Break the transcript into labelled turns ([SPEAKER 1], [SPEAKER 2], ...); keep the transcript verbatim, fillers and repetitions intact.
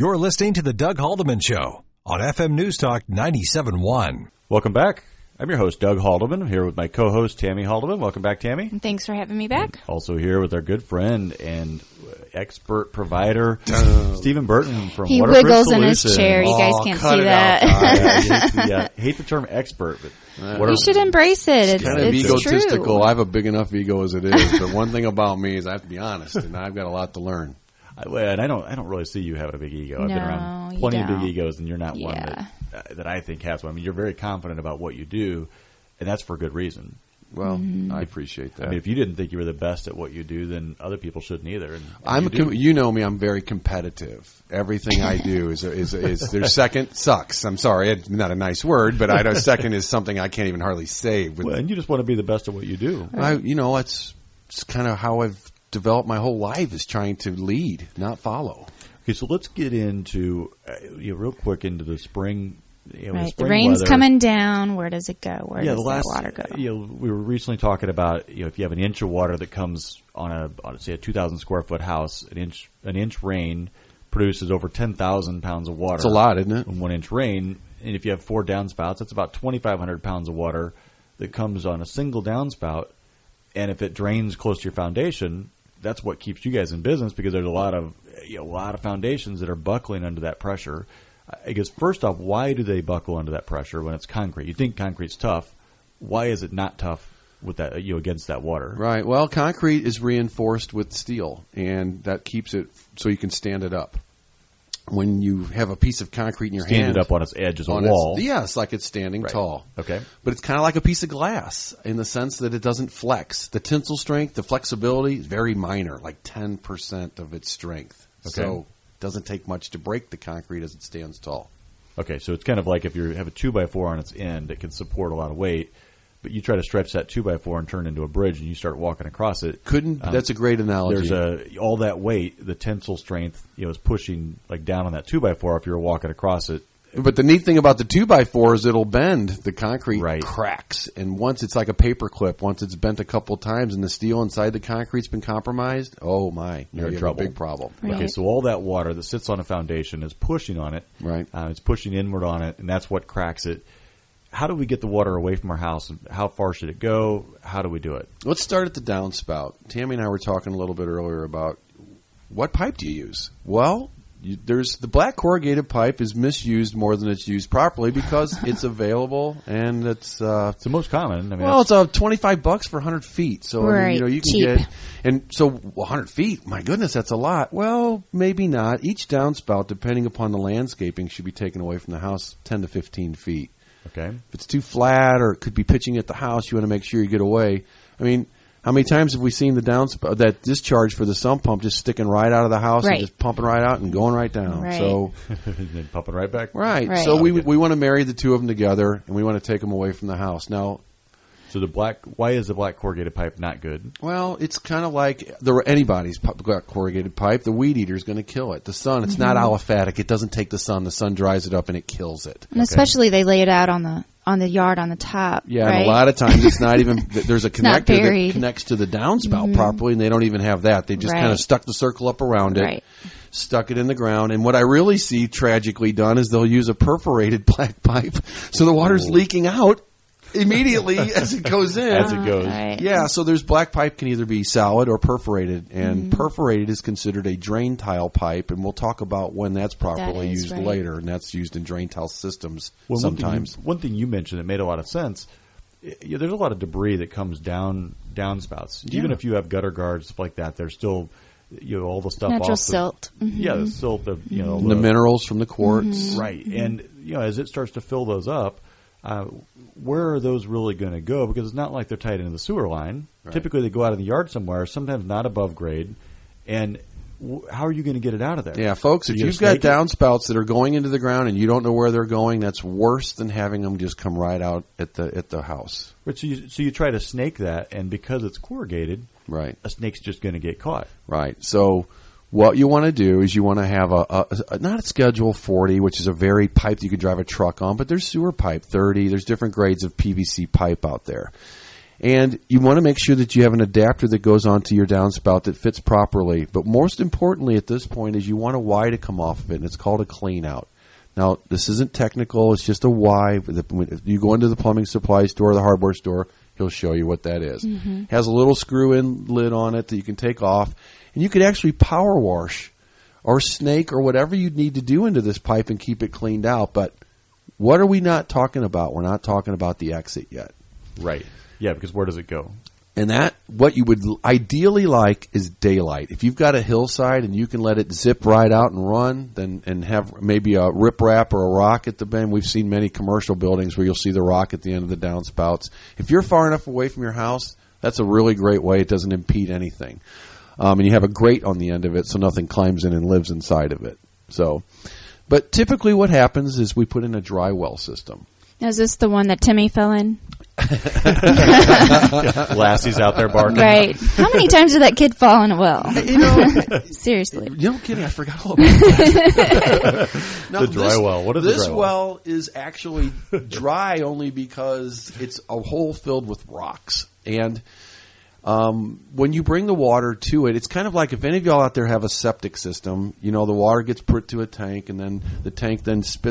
[SPEAKER 1] You're listening to the Doug Haldeman Show on F M News Talk ninety-seven point one.
[SPEAKER 2] Welcome back. I'm your host, Doug Haldeman. I'm here with my co-host, Tammy Haldeman. Welcome back, Tammy.
[SPEAKER 3] Thanks for having me back.
[SPEAKER 2] Also here with our good friend and expert provider, uh, Stephen Burton from
[SPEAKER 3] he
[SPEAKER 2] Waterproof
[SPEAKER 3] wiggles
[SPEAKER 2] Solutions.
[SPEAKER 3] in his chair. You
[SPEAKER 2] oh,
[SPEAKER 3] guys can't see
[SPEAKER 2] it
[SPEAKER 3] that.
[SPEAKER 2] yeah, hate the, uh, hate the term expert, but
[SPEAKER 3] uh, you should embrace it. It's,
[SPEAKER 4] kind of
[SPEAKER 3] it's
[SPEAKER 4] egotistical.
[SPEAKER 3] true.
[SPEAKER 4] I have a big enough ego as it is, but one thing about me is I have to be honest, and I've got a lot to learn.
[SPEAKER 2] I, and I don't, I don't really see you having a big ego. I've
[SPEAKER 3] no,
[SPEAKER 2] been around plenty of
[SPEAKER 3] don't.
[SPEAKER 2] big egos, and you're not
[SPEAKER 3] yeah.
[SPEAKER 2] one that uh, that I think has one. I mean, you're very confident about what you do, and that's for good reason.
[SPEAKER 4] Well,
[SPEAKER 3] mm-hmm.
[SPEAKER 4] I appreciate that.
[SPEAKER 2] I mean, if you didn't think you were the best at what you do, then other people shouldn't either. And, and
[SPEAKER 4] I'm
[SPEAKER 2] you,
[SPEAKER 4] a com- you know me. I'm very competitive. Everything I do is is is their second sucks. I'm sorry, it's not a nice word, but I know second is something I can't even hardly say. With,
[SPEAKER 2] well, and you just want to be the best at what you do.
[SPEAKER 4] I, you know, it's it's kind of how I've developed my whole life is trying to lead, not follow.
[SPEAKER 2] Okay, so let's get into uh, you know, real quick into the spring. You know,
[SPEAKER 3] right,
[SPEAKER 2] the, spring
[SPEAKER 3] the rain's
[SPEAKER 2] weather.
[SPEAKER 3] coming down. Where does it go? Where
[SPEAKER 2] yeah,
[SPEAKER 3] does
[SPEAKER 2] the last,
[SPEAKER 3] that water go?
[SPEAKER 2] You know, we were recently talking about you know if you have an inch of water that comes on a on say a two thousand square foot house, an inch an inch rain produces over ten thousand pounds of water.
[SPEAKER 4] It's a lot, isn't it?
[SPEAKER 2] And one inch rain, and if you have four downspouts, that's about twenty five hundred pounds of water that comes on a single downspout. And if it drains close to your foundation, that's what keeps you guys in business because there's a lot of you know, a lot of foundations that are buckling under that pressure. I guess first off, why do they buckle under that pressure when it's concrete? You think concrete's tough. Why is it not tough with that you know, against that water?
[SPEAKER 4] Right. Well, concrete is reinforced with steel, and that keeps it so you can stand it up. When you have a piece of concrete in your
[SPEAKER 2] stand
[SPEAKER 4] hand,
[SPEAKER 2] it up on its edge as a
[SPEAKER 4] on
[SPEAKER 2] wall.
[SPEAKER 4] Its, yes, like it's standing
[SPEAKER 2] right.
[SPEAKER 4] tall.
[SPEAKER 2] Okay.
[SPEAKER 4] But it's kind of like a piece of glass in the sense that it doesn't flex. The tensile strength, the flexibility is very minor, like ten percent of its strength.
[SPEAKER 2] Okay.
[SPEAKER 4] So it doesn't take much to break the concrete as it stands tall.
[SPEAKER 2] Okay, so it's kind of like if you have a two by four on its end, it can support a lot of weight, but you try to stretch that two by four and turn it into a bridge, and you start walking across it.
[SPEAKER 4] Couldn't. Um, that's a great analogy.
[SPEAKER 2] There's a all that weight, the tensile strength, you know, is pushing like down on that two by four if you're walking across it.
[SPEAKER 4] But the neat thing about the two by four is it'll bend. The concrete
[SPEAKER 2] right.
[SPEAKER 4] cracks, and once it's like a paper clip. Once it's bent a couple times, and the steel inside the concrete's been compromised. Oh my,
[SPEAKER 2] you're in
[SPEAKER 4] you
[SPEAKER 2] trouble.
[SPEAKER 4] Have a big problem.
[SPEAKER 3] Right.
[SPEAKER 2] Okay, so all that water that sits on a foundation is pushing on it.
[SPEAKER 4] Right,
[SPEAKER 2] uh, it's pushing inward on it, and that's what cracks it. How do we get the water away from our house? How far should it go? How do we do it?
[SPEAKER 4] Let's start at the downspout. Tammy and I were talking a little bit earlier about what pipe do you use? Well, you, there's the black corrugated pipe is misused more than it's used properly because it's available and it's uh,
[SPEAKER 2] it's the most common. I mean,
[SPEAKER 4] well, it's uh, twenty-five bucks for one hundred feet. So
[SPEAKER 3] right.
[SPEAKER 4] I mean, you know you can
[SPEAKER 3] Cheap.
[SPEAKER 4] get and so one hundred feet. My goodness, that's a lot. Well, maybe not. Each downspout, depending upon the landscaping, should be taken away from the house ten to fifteen feet.
[SPEAKER 2] Okay.
[SPEAKER 4] If it's too flat or it could be pitching at the house, you want to make sure you get away. I mean, how many times have we seen the downspout, that discharge for the sump pump just sticking right out of the house
[SPEAKER 3] right.
[SPEAKER 4] and just pumping right out and going right down?
[SPEAKER 3] Right.
[SPEAKER 4] So,
[SPEAKER 2] and then pumping right back.
[SPEAKER 4] right.
[SPEAKER 3] right.
[SPEAKER 4] So we we want to marry the two of them together, and we want to take them away from the house. Now,
[SPEAKER 2] so the black, why is the black corrugated pipe not good?
[SPEAKER 4] well, it's kind of like the anybody's black corrugated pipe. The weed eater is going to kill it. The sun, it's mm-hmm. not aliphatic. It doesn't take the sun. The sun dries it up and it kills it.
[SPEAKER 3] And okay. especially they lay it out on the on the yard on the top.
[SPEAKER 4] Yeah,
[SPEAKER 3] right?
[SPEAKER 4] and a lot of times it's not even, there's a connector
[SPEAKER 3] buried.
[SPEAKER 4] that connects to the downspout
[SPEAKER 3] mm-hmm.
[SPEAKER 4] properly, and they don't even have that. They just
[SPEAKER 3] right.
[SPEAKER 4] kind of stuck the circle up around it,
[SPEAKER 3] right.
[SPEAKER 4] stuck it in the ground. And what I really see tragically done is they'll use a perforated black pipe, so the water's Ooh. leaking out immediately as it goes in.
[SPEAKER 2] As it goes.
[SPEAKER 3] Right.
[SPEAKER 4] Yeah, so there's black pipe can either be solid or perforated, and mm-hmm. perforated is considered a drain tile pipe, and we'll talk about when that's properly
[SPEAKER 3] that
[SPEAKER 4] used
[SPEAKER 3] right.
[SPEAKER 4] later, and that's used in drain tile systems
[SPEAKER 2] well,
[SPEAKER 4] sometimes.
[SPEAKER 2] One thing, you, one thing you mentioned that made a lot of sense, yeah, there's a lot of debris that comes down downspouts.
[SPEAKER 4] Yeah.
[SPEAKER 2] Even if you have gutter guards, stuff like that, there's still you know all the stuff
[SPEAKER 3] natural
[SPEAKER 2] off
[SPEAKER 3] silt.
[SPEAKER 2] The,
[SPEAKER 3] mm-hmm.
[SPEAKER 2] Yeah, the silt, the, you know,
[SPEAKER 4] the, the minerals from the quartz.
[SPEAKER 3] Mm-hmm.
[SPEAKER 2] Right, mm-hmm. and you know as it starts to fill those up, uh, where are those really going to go? Because it's not like they're tied into the sewer line. Right. Typically, they go out in the yard somewhere, sometimes not above grade. And w- how are you going to get it out of there?
[SPEAKER 4] Yeah, folks, if you've got downspouts that are going into the ground and you don't know where they're going, that's worse than having them just come right out at the at the house.
[SPEAKER 2] Right, so you, so you try to snake that, and because it's corrugated,
[SPEAKER 4] right,
[SPEAKER 2] a snake's just going to get caught.
[SPEAKER 4] Right. So what you want to do is you want to have a, a, a not a Schedule forty, which is a very pipe that you can drive a truck on, but there's sewer pipe thirty. There's different grades of P V C pipe out there. And you want to make sure that you have an adapter that goes onto your downspout that fits properly. But most importantly at this point is you want a Y to come off of it, and it's called a clean out. Now, this isn't technical. It's just a Y. If you go into the plumbing supply store or the hardware store, he'll show you what that is. Mm-hmm. Has a little screw-in lid on it that you can take off. And you could actually power wash or snake or whatever you need to do into this pipe and keep it cleaned out. But what are we not talking about? We're not talking about the exit yet.
[SPEAKER 2] Right. Yeah, because where does it go?
[SPEAKER 4] And that, what you would ideally like is daylight. If you've got a hillside and you can let it zip right out and run, then and have maybe a riprap or a rock at the bend. We've seen many commercial buildings where you'll see the rock at the end of the downspouts. If you're far enough away from your house, that's a really great way. It doesn't impede anything. Um, and you have a grate on the end of it so nothing climbs in and lives inside of it. So, but typically what happens is we put in a dry well system.
[SPEAKER 3] Is this the one that Timmy fell in?
[SPEAKER 2] Lassie's out there barking.
[SPEAKER 3] Right. How many times did that kid fall in a well?
[SPEAKER 4] You know,
[SPEAKER 3] seriously.
[SPEAKER 4] You know, kidding, I forgot all about that. Now,
[SPEAKER 2] The dry
[SPEAKER 4] this,
[SPEAKER 2] well. What is
[SPEAKER 4] this
[SPEAKER 2] the dry well?
[SPEAKER 4] well is actually dry only because it's a hole filled with rocks. And um, when you bring the water to it, it's kind of like if any of y'all out there have a septic system, you know, the water gets put to a tank, and then the tank then spits